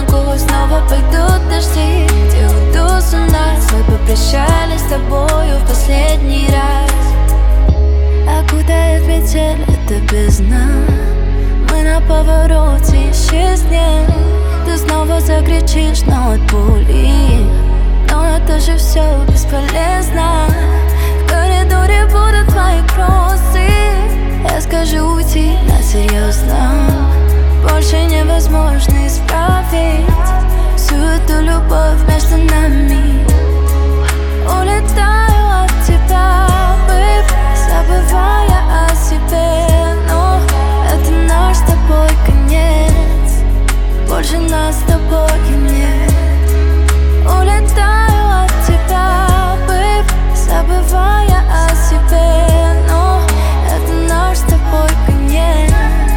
могу, снова пойдут дожди, где уйду с ума. Мы попрощались с тобою в последний раз. Окутает метель эта бездна, мы на повороте исчезнем. Ты снова закричишь, но от боли, но это же все бесполезно. В коридоре будут твои кроссы. Я скажу уйти на серьезно. Больше невозможно исправить всю эту любовь между нами. Улетаю от тебя, baby, забывая о себе. Но это наш с тобой конец, больше нас с тобой нет. Улетаю от тебя, baby, забывая о себе. Но это наш с тобой конец.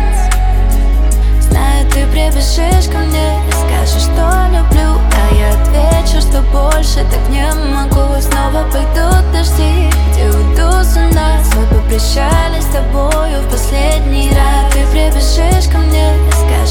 Знаю, ты прибежишь ко мне и скажешь, что люблю, а я отвечу, что больше так не могу. Снова пойдут дожди, где уйду с ума. Мы попрощались с тобою в последний раз. Ты прибежишь ко мне и скажешь,